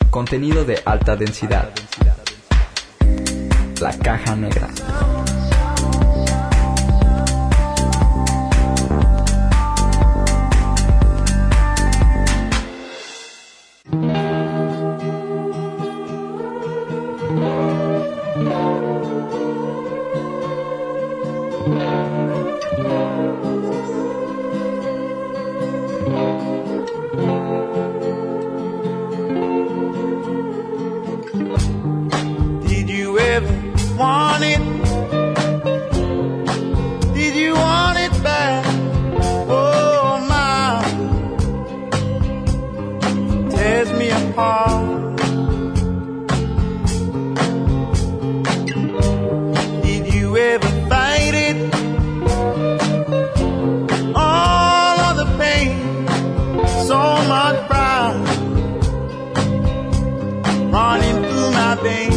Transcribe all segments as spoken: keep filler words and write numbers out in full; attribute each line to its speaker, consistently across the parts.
Speaker 1: Contenido de alta densidad. La caja negra.
Speaker 2: Did you ever want it? Did you want it back? Oh my, tears me apart. Did you ever fight it? All of the pain, so much pride running through my veins.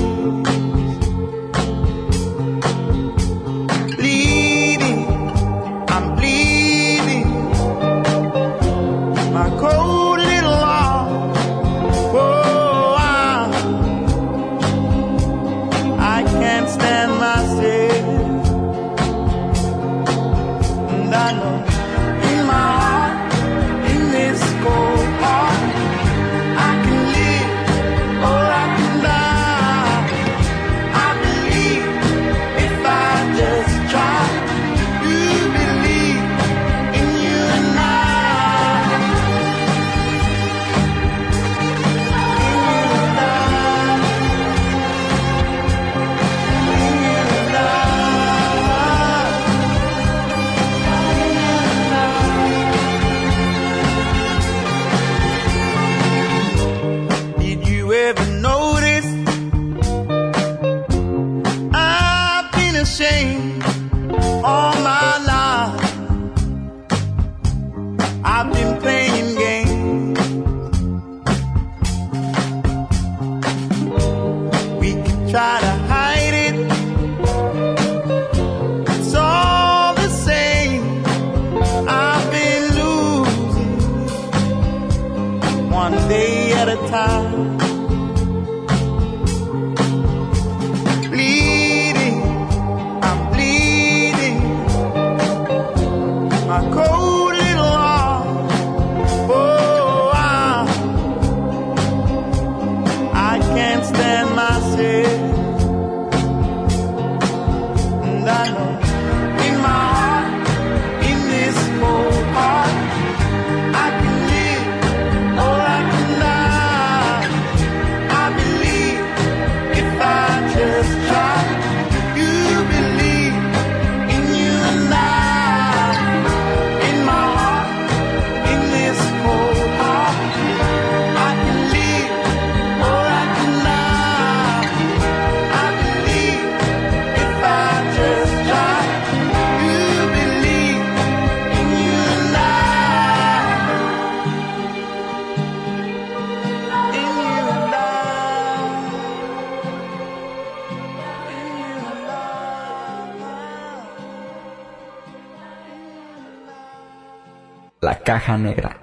Speaker 1: La caja negra.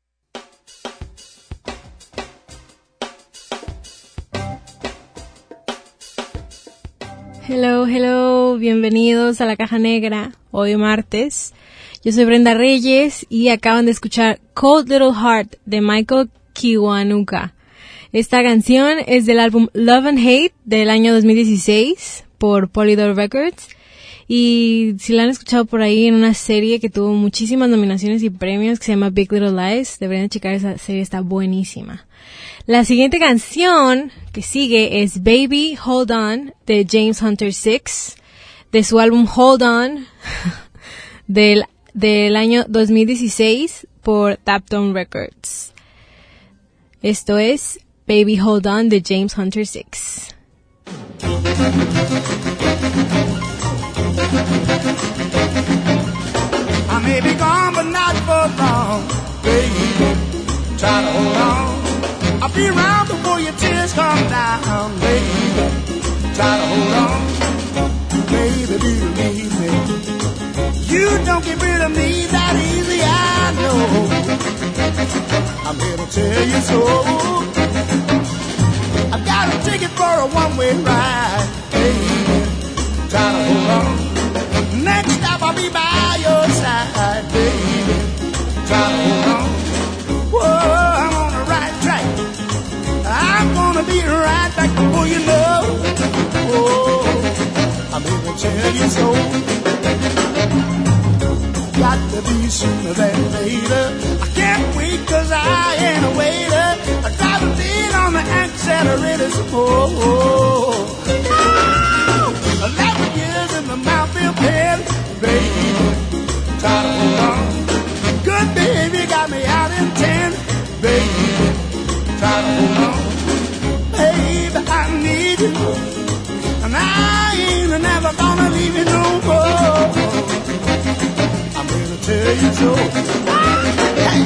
Speaker 3: Hello, hello, bienvenidos a La Caja Negra, hoy martes. Yo soy Brenda Reyes y acaban de escuchar Cold Little Heart de Michael Kiwanuka. Esta canción es del álbum Love and Hate del año dos mil dieciséis por Polydor Records. Y si la han escuchado por ahí en una serie que tuvo muchísimas nominaciones y premios que se llama Big Little Lies, deberían checar, esa serie, está buenísima. La siguiente canción que sigue es Baby Hold On de James Hunter six, de su álbum Hold On del, del año dos mil dieciséis por Tapstone Records. Esto es Baby Hold On de James Hunter six.
Speaker 2: I may be gone, but not for long, baby. Try to hold on. I'll be around before your tears come down, baby. Try to hold on, baby, believe me. You don't get rid of me that easy, I know. I'm here to tell you so. tell you so. Got to be sooner than later. I can't wait 'cause I ain't a waiter. I got to lean on the accelerator some more. Eleven years in the Mountfield pen, baby, try to hold on. Good baby got me out in ten, baby, try to hold on. Baby, I need you, and I ain't never gonna leave you no more. I'm gonna tell you so. Hey.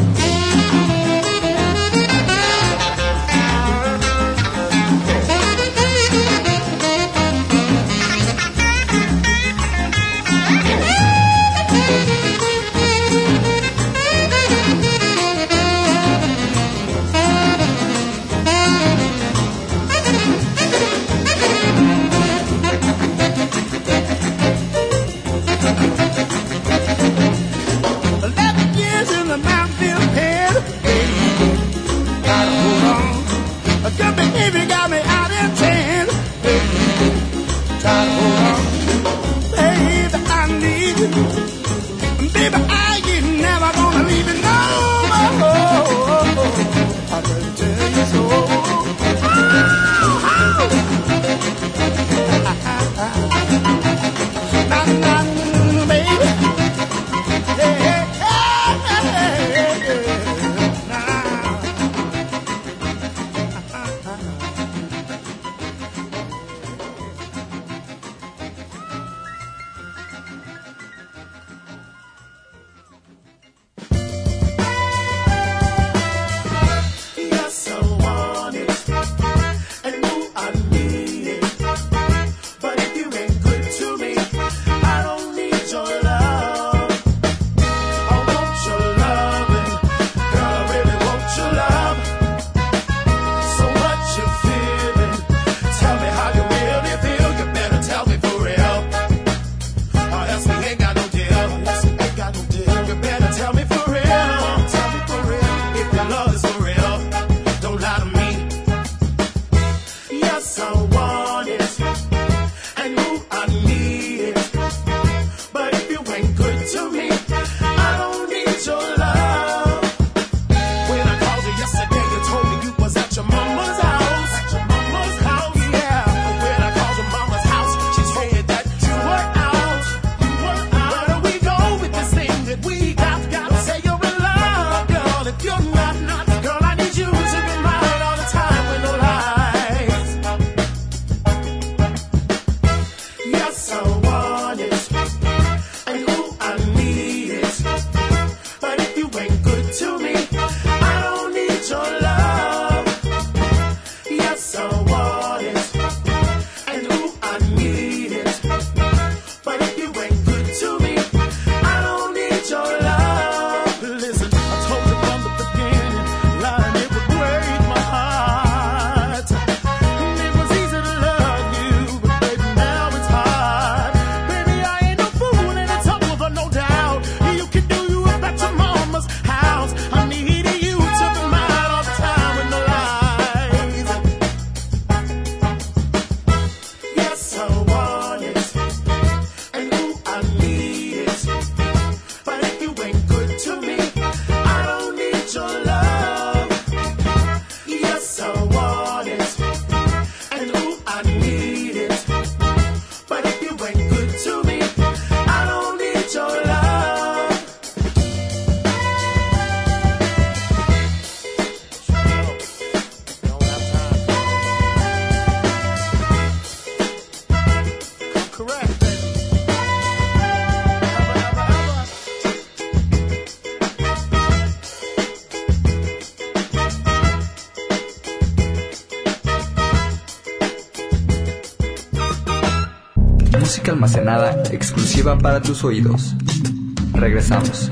Speaker 1: Música almacenada exclusiva para tus oídos. Regresamos.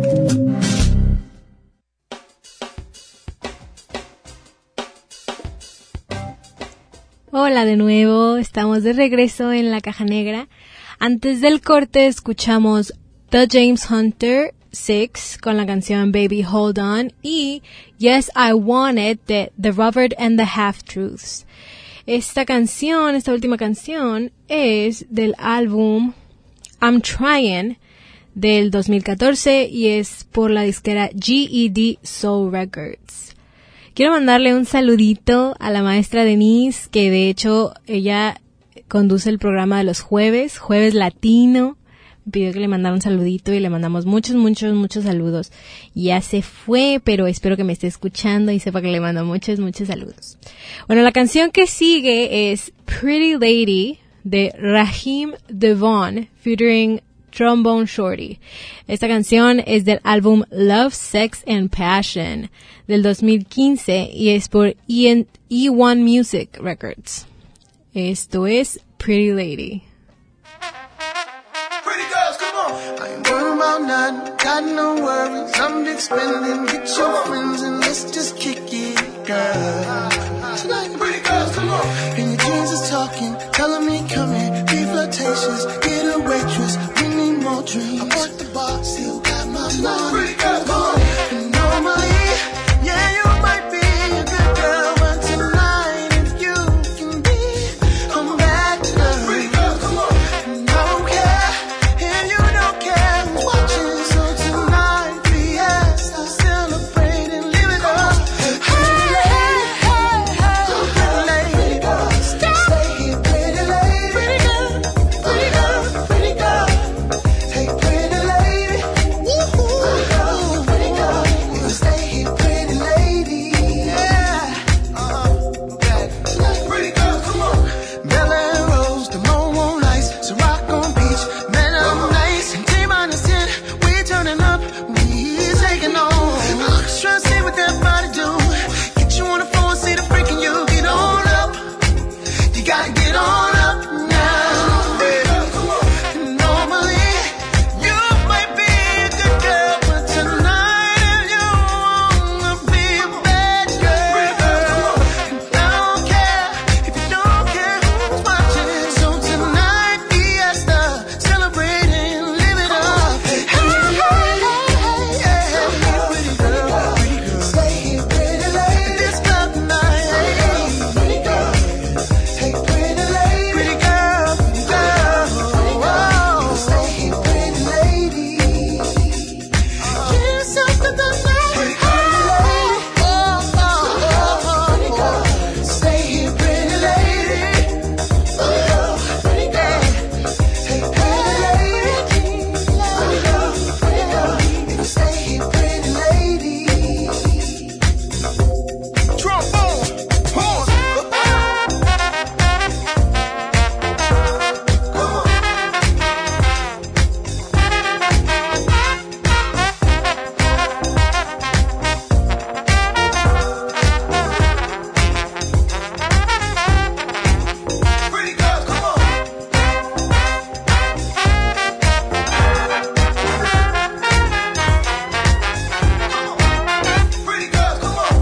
Speaker 3: Hola de nuevo, estamos de regreso en la caja negra. Antes del corte escuchamos The James Hunter Six con la canción Baby Hold On y Yes I Want It de The Robert and the Half Truths. Esta canción, esta última canción, es del álbum I'm Trying del dos mil catorce y es por la disquera G E D Soul Records. Quiero mandarle un saludito a la maestra Denise, que de hecho ella conduce el programa de los jueves, Jueves Latino. Me pidió que le mandara un saludito y le mandamos muchos, muchos, muchos saludos. Ya se fue, pero espero que me esté escuchando y sepa que le mando muchos, muchos saludos. Bueno, la canción que sigue es Pretty Lady de Raheem DeVaughn featuring Trombone Shorty. Esta canción es del álbum Love, Sex and Passion del dos mil quince y es por E one Music Records. Esto es Pretty Lady.
Speaker 2: Pretty girls, come on. I ain't worried about nothing, got no worries. I'm big spending, get your friends and let's just kick it, girl. Tonight, pretty girls, come on. And your jeans is talking, telling me come here, be flirtatious, get a waitress, we need more drinks. I want the bar, still got my money. Pretty girls, come on. And normally, yeah, you might be a good girl, but tonight if you can be a bad girl. Pretty girls, come on. And I don't care if you don't care who's watching, so tonight, yes, I'll celebrate and live it up. Hey, hey, hey, hey, pretty lady, stay here, pretty lady, pretty girl, pretty girl, pretty girl. Hey, pretty lady, woo-hoo, pretty girl, you can stay here, pretty lady, yeah. Uh-huh, okay. Tonight, pretty girl, come on. Bel Air Rose, the Momo Nice, Sirocco Beach, man, I'm nice. T-minus ten, we turning up, we taking on. Just trying to see what that body do. Get you on the floor and see the freaking you. Get on up, you gotta get on up now. And normally, you might be a good girl, but tonight if you wanna be a bad girl, and I don't care if you don't care who's watching. So tonight, fiesta, celebrate and live it up. Hey, hey, hey, yeah, pretty girl, pretty girl, stay here, pretty lady. This club tonight, hey, pretty girl, hey, pretty lady, pretty girl, pretty girl, oh, stay here, pretty lady. Get yourself to the night, pretty lady, oh, oh, oh, pretty girl, stay here, pretty lady, pretty girl, pretty girl, hey, pretty lady, pretty girl, pretty girl, you can stay here, pretty lady. Trombone, horn, come on. Pretty girls, come on. Pretty girls, come on.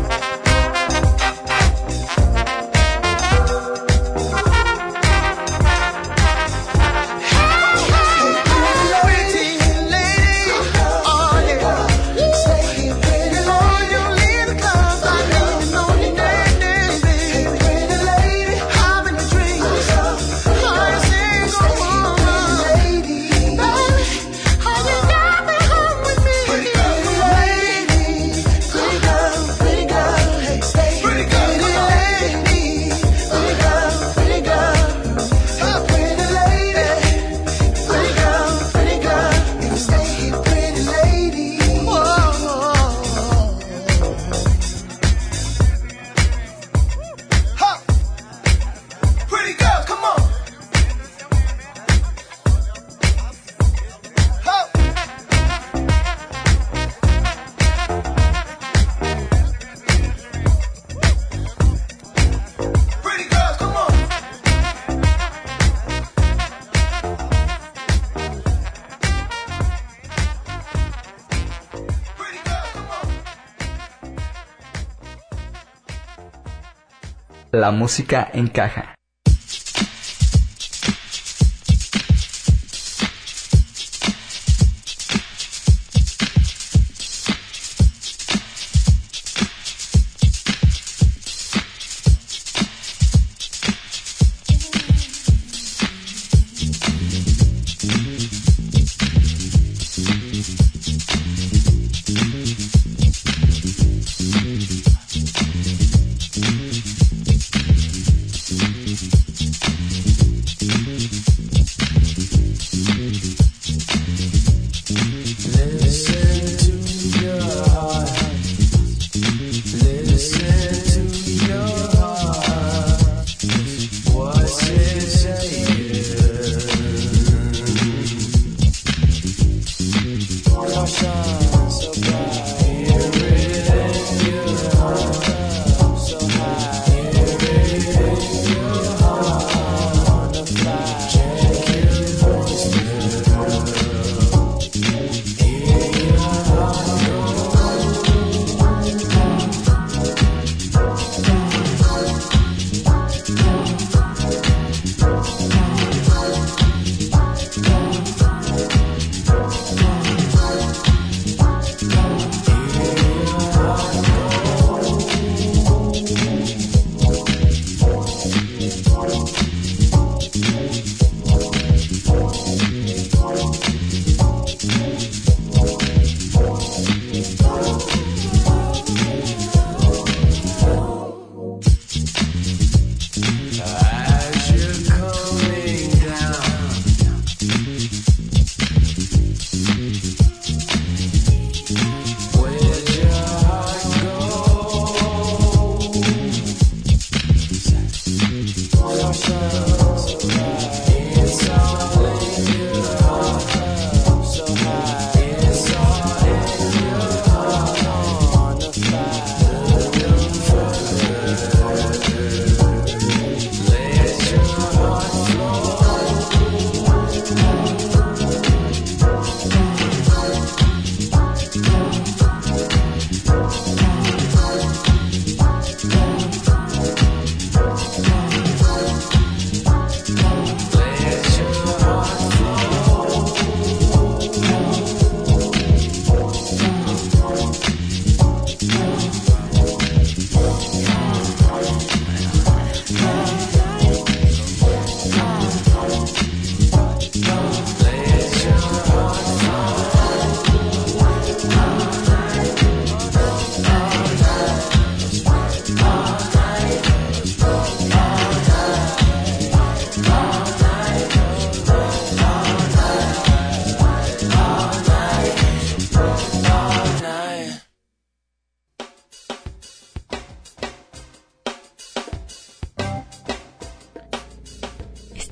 Speaker 2: Pretty lady, oh yeah, stay here, pretty lady. Oh, you leave the club, I need to know your name, name, baby. Pretty lady, I'm in the dreams. I sing on lady, baby. Are you coming home with me? Pretty lady, pretty girl, pretty girl, hey, stay here, pretty lady, pretty girl, pretty girl, oh, pretty lady, pretty girl, pretty girl, you can stay here, pretty lady. Whoa, ha, pretty girls, come on. Ha. Pretty girls, come on. Pretty girls, come on.
Speaker 1: La música encaja.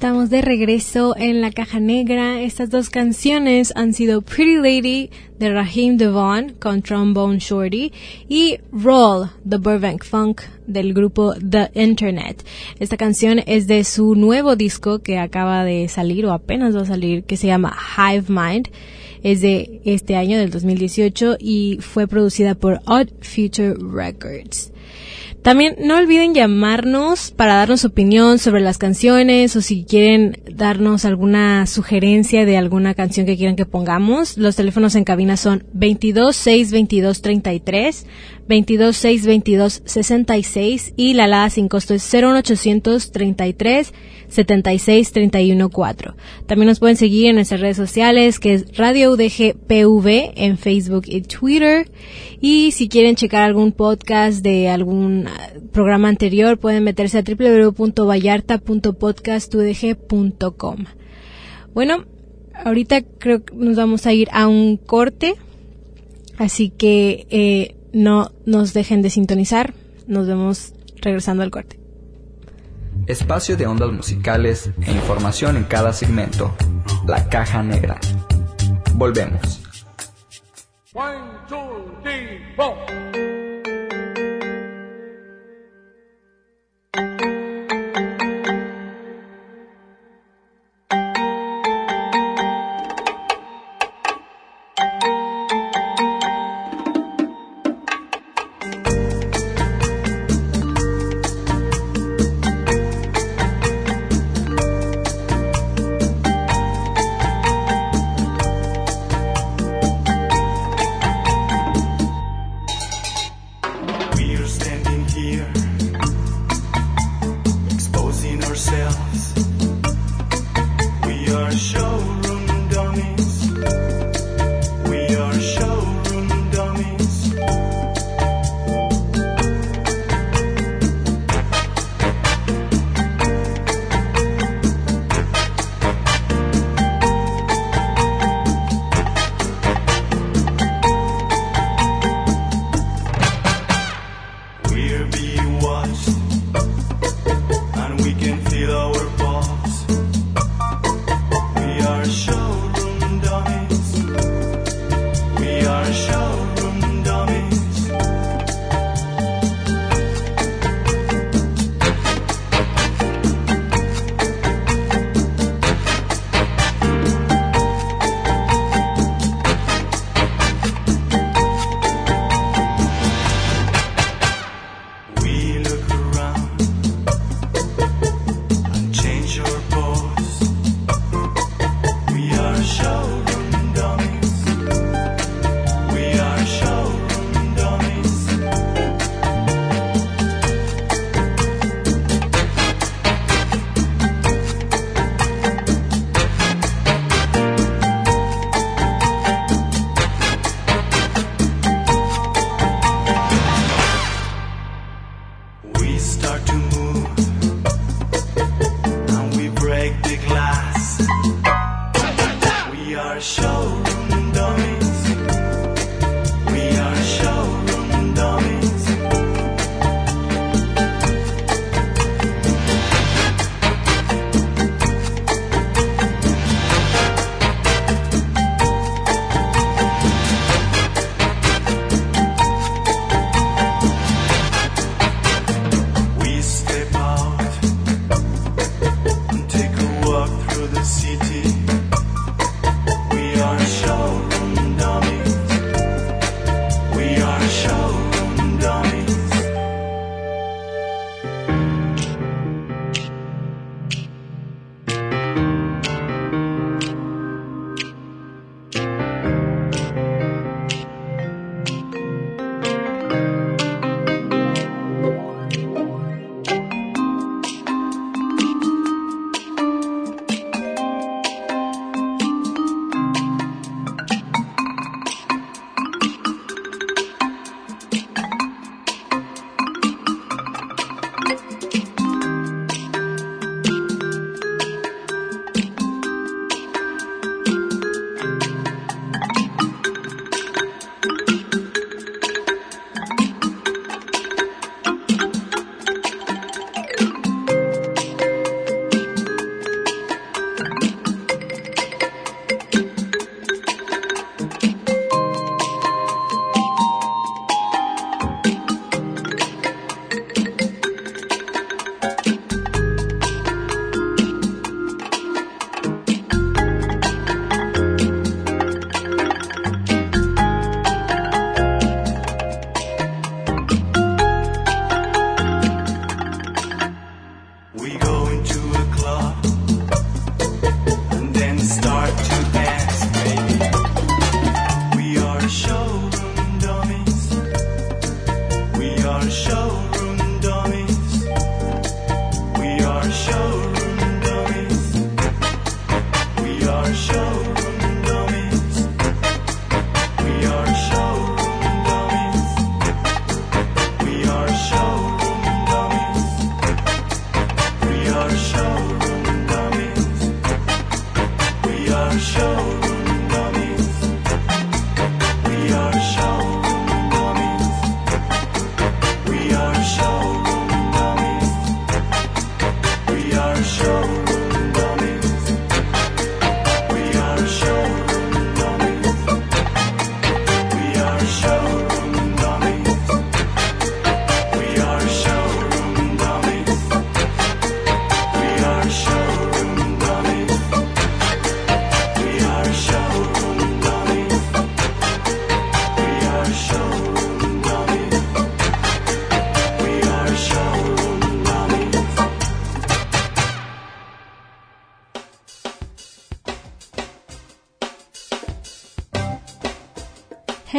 Speaker 3: estamos de regreso en la caja negra. Estas dos canciones han sido Pretty Lady de Raheem DeVaughn con Trombone Shorty y Roll the Burbank Funk del grupo The Internet. Esta canción es de su nuevo disco que acaba de salir o apenas va a salir, que se llama Hive Mind. Es de este año, del dos mil dieciocho, y fue producida por Odd Future Records. También no olviden llamarnos para darnos su opinión sobre las canciones o si quieren darnos alguna sugerencia de alguna canción que quieran que pongamos. Los teléfonos en cabina son veintidós seis veintidós treinta y tres, veintidós seis veintidós sesenta y seis y la alada sin costo es cero uno ochocientos treinta y tres setenta y seis treinta y uno cuatro. También nos pueden seguir en nuestras redes sociales, que es Radio U D G P V en Facebook y Twitter. Y si quieren checar algún podcast de algún programa anterior, pueden meterse a doble u doble u doble u punto vallarta punto podcast u d g punto com. Bueno, ahorita creo que nos vamos a ir a un corte, así que eh, no nos dejen de sintonizar. Nos vemos regresando al corte.
Speaker 1: Espacio de ondas musicales e información en cada segmento. La caja negra. Volvemos.
Speaker 2: One, two, three, four.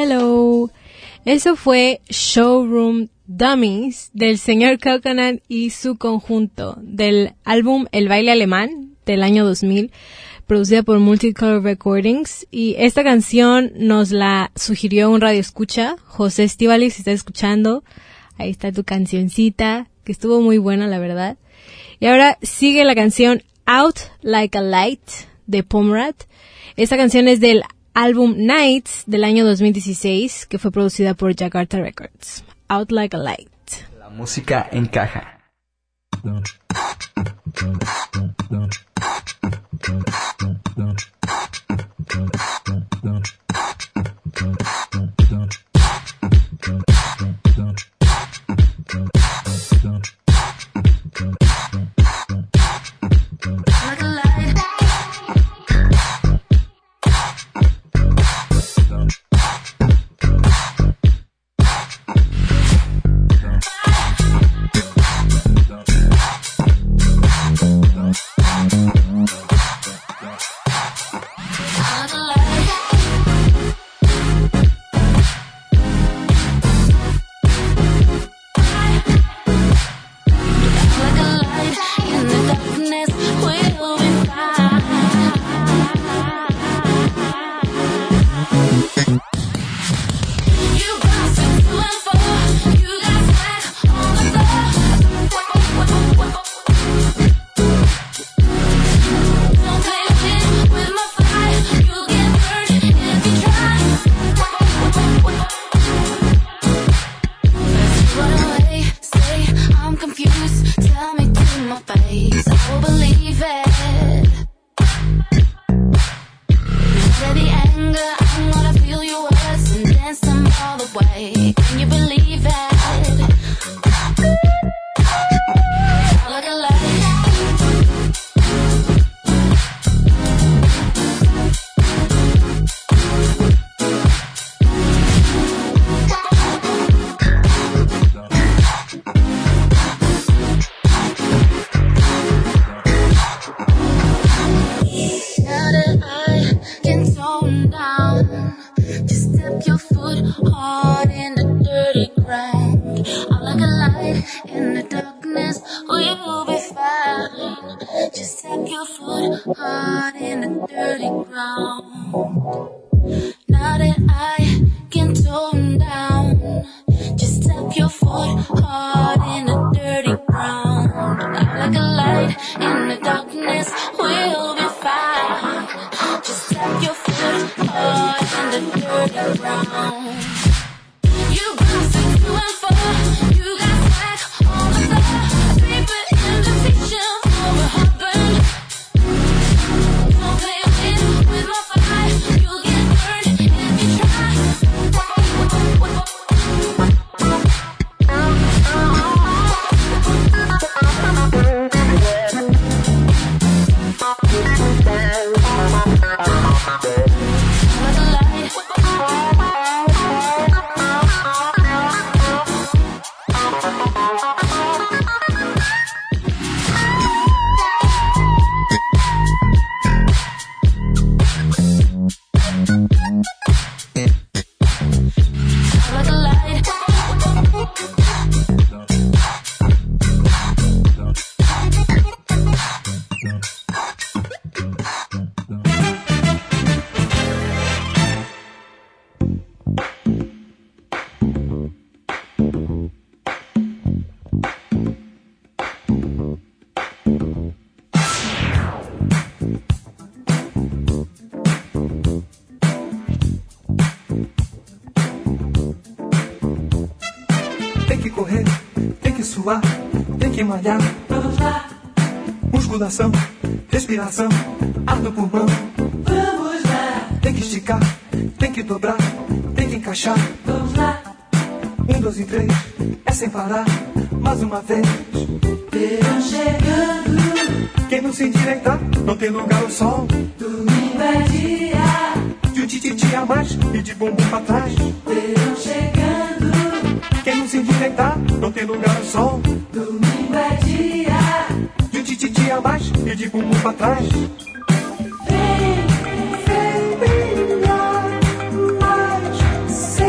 Speaker 3: hello. Eso fue Showroom Dummies del señor Coconut y su conjunto del álbum El Baile Alemán del año dos mil, producida por Multicolor Recordings. Y esta canción nos la sugirió un radioescucha, José Estíbaliz, si estás escuchando. Ahí está tu cancioncita, que estuvo muy buena, la verdad. Y ahora sigue la canción Out Like a Light de Pomrat. Esta canción es del álbum Nights del año dos mil dieciséis, que fue producida por Jakarta Records. Out Like a Light.
Speaker 1: La música encaja.
Speaker 4: Tem que malhar, vamos lá. Musculação, respiração, ar no pulmão, vamos lá. Tem que esticar, tem que dobrar, tem que encaixar, vamos lá. Um, dois e três, é sem parar, mais uma vez. Verão chegando, quem não se endireitar, não tem lugar ao sol. Domingo é dia de um tititi a mais e de bumbum pra trás. Verão chegando, quem não se endireitar, não tem lugar ao sol. Domingo é dia de um tititi a mais e de bumbum pra trás. Vem, vem brilhar mais.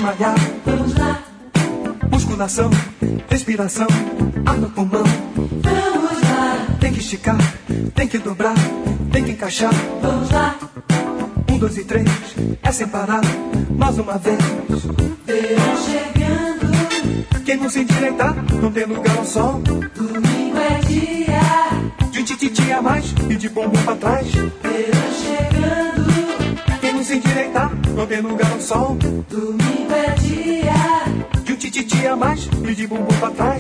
Speaker 4: malhar. Vamos lá. Musculação, respiração, ar no pulmão. Vamos lá. Tem que esticar, tem que dobrar, tem que encaixar. Vamos lá. Um, dois e três, é sem parar. Mais uma vez. Verão chegando. Quem não se endireitar, não tem lugar ao sol. Domingo é dia de um tititi a mais e de bumbum pra trás. Verão chegando. Quem não se endireitar, não tem lugar ao sol. Domingo é dia de um tititi a mais e de bumbum pra trás.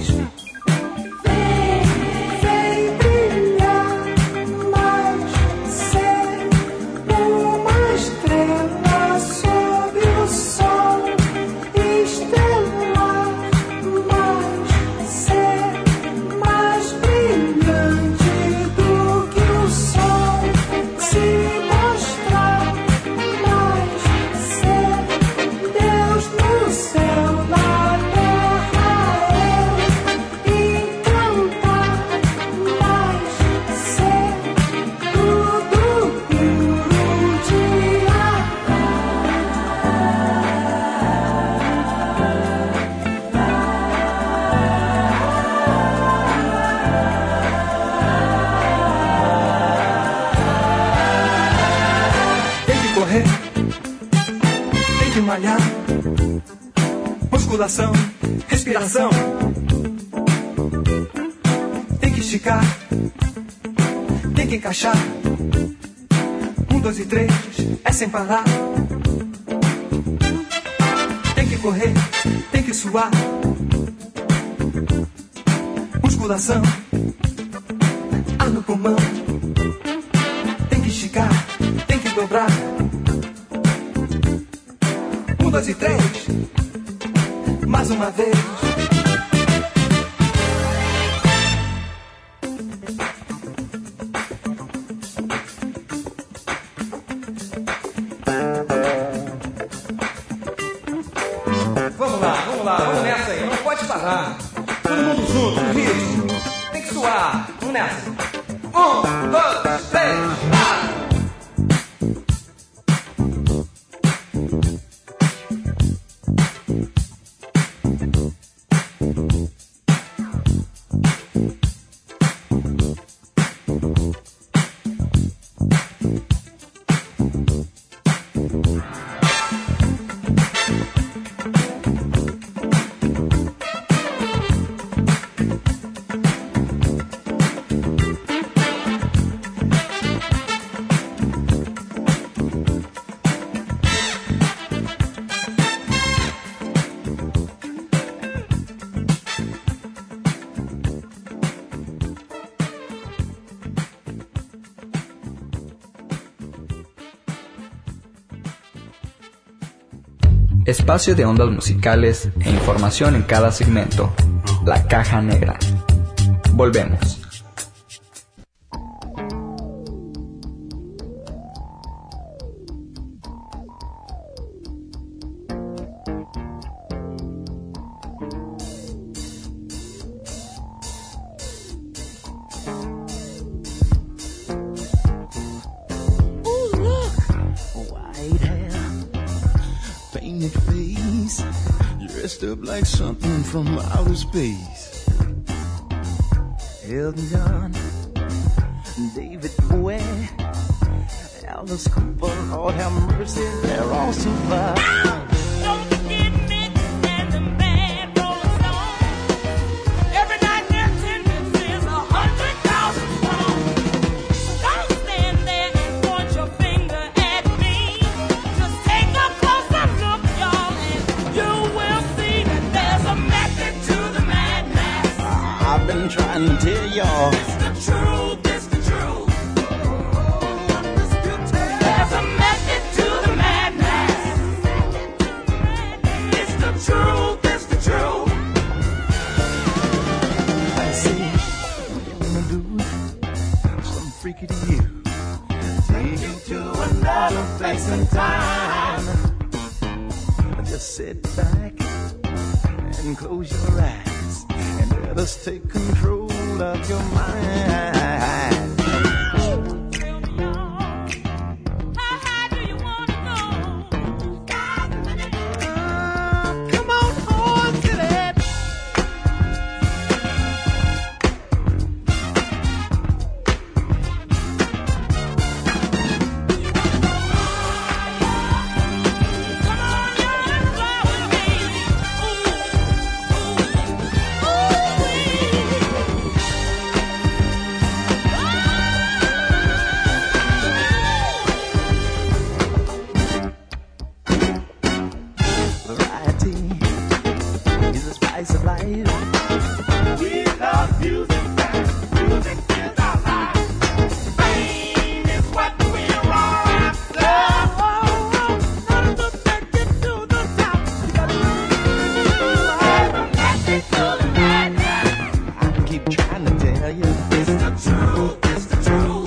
Speaker 4: Musculação, respiração. Tem que esticar, tem que encaixar. Um, dois e três, é sem parar. Tem que correr, tem que suar. Musculação, ar no pulmão. Tem que esticar, tem que dobrar. Um, dois e três. Mais uma vez.
Speaker 5: Vamos lá, vamos lá, vamos nessa aí, não pode parar. Todo mundo junto, no ritmo. Tem que suar, vamos nessa. Um, dois, três, quatro.
Speaker 1: Espacio de ondas musicales e información en cada segmento. La Caja Negra. Volvemos.
Speaker 6: Up like something from outer space. Elton John, David Bowie, Alice Cooper, Lord have mercy, they're all super.
Speaker 7: Don't forget Mick and the band Rolling Stones. Every night their attendance is a hundred thousand strong. Don't stand there and point your finger at me. Just take a closer look, y'all, and you will see that there's a method to the madness.
Speaker 6: I've been trying to tell y'all.
Speaker 7: It's the truth, it's the truth. There's a method to the madness. It's the truth, it's the truth.
Speaker 6: I see you wanna do some freaky to you. Take you to another place and time. Just sit back and close your eyes and let us take control of your mind.
Speaker 7: How high do you wanna go?
Speaker 6: life. We love music, and music is our life. Fame is what we're all after. None of us make it to the top. There's a message to the madness. I keep trying to tell you, it's the truth, it's the truth.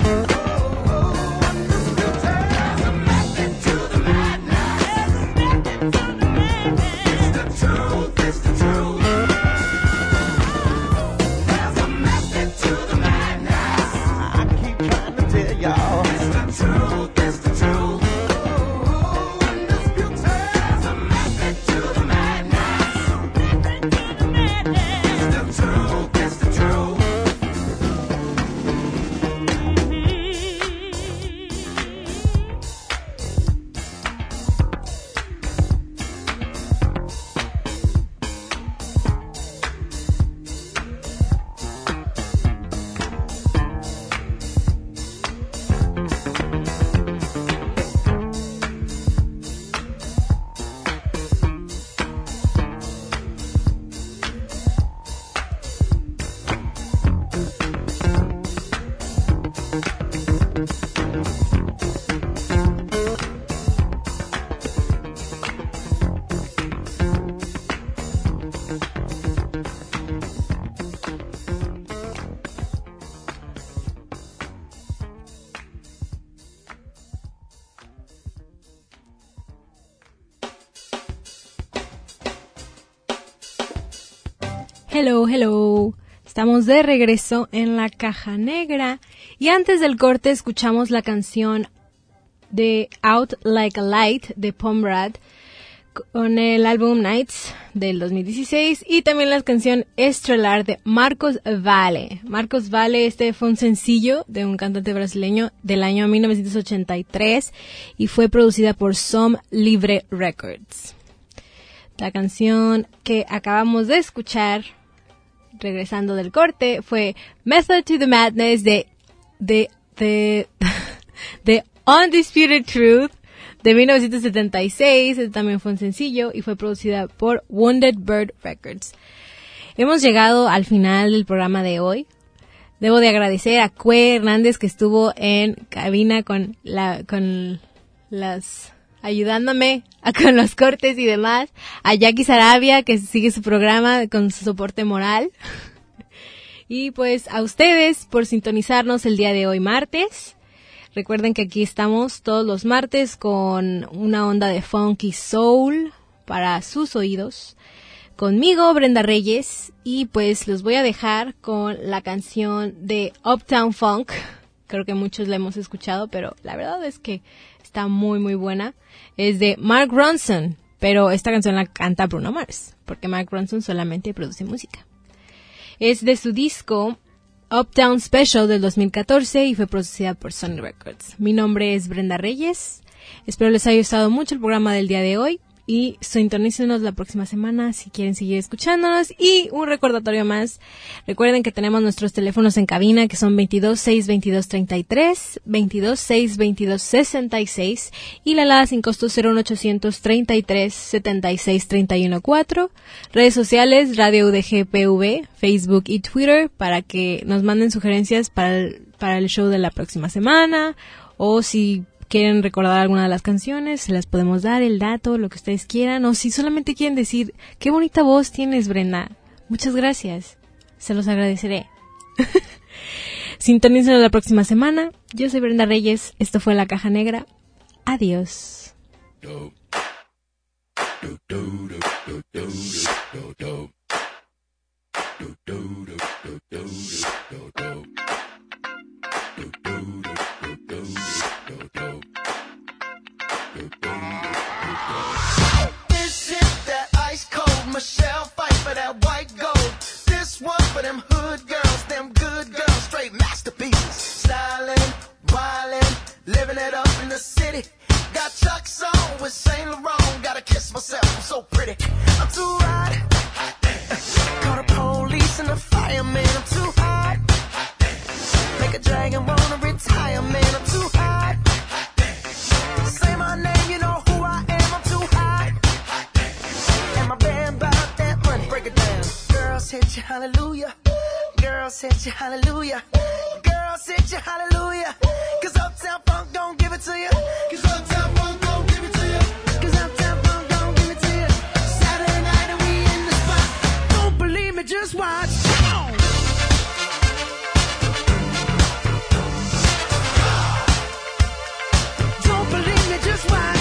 Speaker 3: Hello, hello. Estamos de regreso en la caja negra y antes del corte escuchamos la canción de Out Like a Light de Pomrad con el álbum Nights del dos mil dieciséis y también la canción Estrelar de Marcos Valle. Marcos Valle, este fue un sencillo de un cantante brasileño del año mil novecientos ochenta y tres y fue producida por Som Livre Records. La canción que acabamos de escuchar regresando del corte fue Method to the Madness de de de, de Undisputed Truth de mil novecientos setenta y seis. Este también fue un sencillo y fue producida por Wounded Bird Records. Hemos llegado al final del programa de hoy. Debo de agradecer a Cue Hernández que estuvo en cabina con la con las ayudándome a, con los cortes y demás, a Jackie Sarabia que sigue su programa con su soporte moral y pues a ustedes por sintonizarnos el día de hoy martes. Recuerden que aquí estamos todos los martes con una onda de funky soul para sus oídos conmigo, Brenda Reyes, y pues los voy a dejar con la canción de Uptown Funk. Creo que muchos la hemos escuchado, pero la verdad es que está muy muy buena. Es de Mark Ronson, pero esta canción la canta Bruno Mars, porque Mark Ronson solamente produce música. Es de su disco Uptown Special del dos mil catorce y fue producida por Sony Records. Mi nombre es Brenda Reyes. Espero les haya gustado mucho el programa del día de hoy y sintonícenos la próxima semana si quieren seguir escuchándonos. Y un recordatorio más, recuerden que tenemos nuestros teléfonos en cabina que son veintidós seis veintidós treinta y tres, veintidós seis veintidós sesenta y seis y la alada sin costo cero uno ochocientos treinta y tres setenta y seis treinta y uno cuatro. Redes sociales Radio U D G P V, Facebook y Twitter para que nos manden sugerencias para el, para el show de la próxima semana o si quieren recordar alguna de las canciones, se las podemos dar, el dato, lo que ustedes quieran, o si solamente quieren decir, qué bonita voz tienes, Brenda, muchas gracias, se los agradeceré. Sintonícenos la próxima semana, yo soy Brenda Reyes, esto fue La Caja Negra, adiós.
Speaker 6: This is that ice cold Michelle fight for that white gold. This one for them hood girls, them good girls, straight masterpieces. Styling, wildin', living it up in the city. Got Chuck's on with Saint Laurent. Gotta kiss myself, I'm so pretty. I'm too hot. Call the police and the fireman. I'm too hot. Make a dragon wanna retire, man. I'm too hot. Say my name, you know who I am. I'm too hot. And my band bought that money. Break it down. Girl,
Speaker 8: hit you hallelujah. Girls hit you hallelujah. Girls hit you hallelujah. Cause Uptown Funk don't give it to you. Cause Uptown Funk don't give it to you. Cause Uptown Funk don't give it to you. Saturday night and we in the spot. Don't believe me, just watch. Come on. Don't believe me, just watch.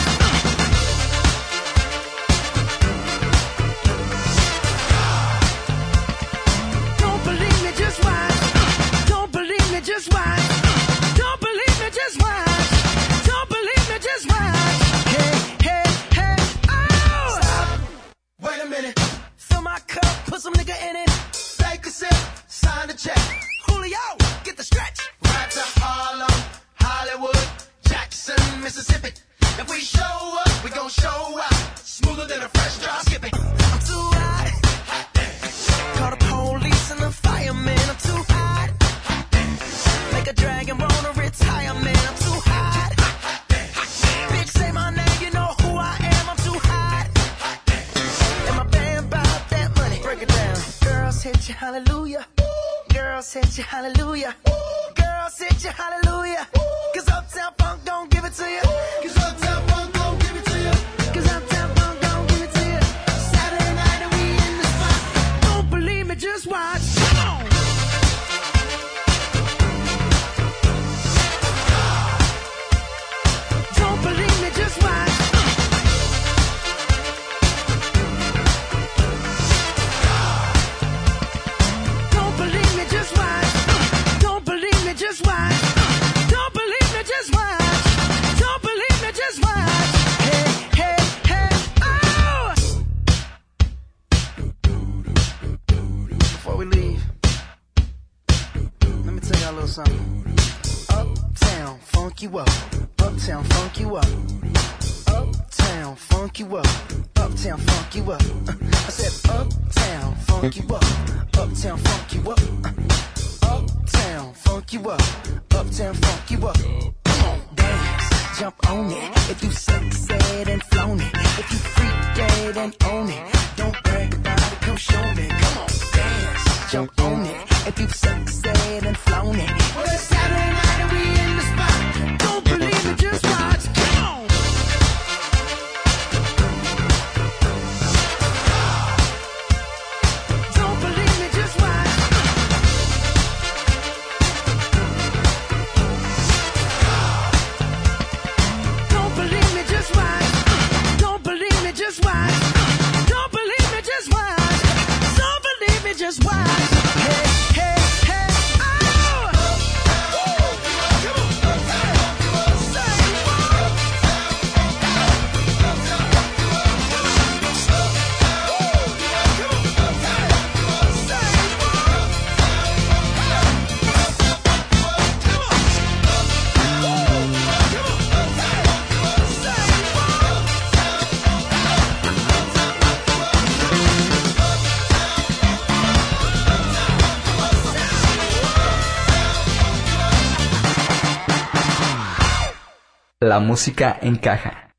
Speaker 8: Don't believe me, just watch. Don't believe me, just watch. Don't believe me, just watch. Don't believe me, just watch. Hey, hey, hey, oh! Stop. Wait a minute. Fill my cup, put some nigga in it. Take a sip, sign the check. Julio, get the stretch. Right to Harlem, Hollywood, Jackson, Mississippi. If we show up, we gon' show out. Smoother than a fresh drop. Skip it. I'm too hot. Hot damn. Call the police and the firemen. I'm too hot. Hot damn. Make a dragon wanna retire, man. I'm too hot. Hot damn. Bitch, say my name, you know who I am. I'm too hot. Hot damn. And my band bought that money. Break it down. Girls hit you, hallelujah. Girls hit you, hallelujah. Girls hit you, hallelujah. Cause Uptown Funk don't give it to you. Cause Uptown Funk don't give it to you. Cause Uptown Funk don't give it to you. Saturday night and we in the spot. Don't believe me, just watch. Come on. Don't believe me, just watch. Don't believe me, just watch. Don't believe me, just watch. Don't believe me, just watch. Don't believe me, just watch. Hey, hey, hey, oh! Before we leave, let me tell y'all a little something. Uptown, funk you up. Uptown, funk you up. Uptown, funk you up. Uptown, funk you up. Uh, I said uptown, funk you up. Uptown, funk you up. Uh, uptown, funk you up. Uptown, funk you up. Come on, dance, jump on it. If you succeed and flown it. If you freak dead and own it. Don't brag about it, come show me. Come on, dance, jump on it. If you succeed and flown it. Well, it's Saturday night and we in the spot. Don't believe it, just watch. Come on. Don't believe me, just watch. Don't believe me, just watch. Don't believe me, just watch. Don't believe me, just watch. Don't believe me, just watch. Hey, hey, hey, oh!
Speaker 1: La música encaja.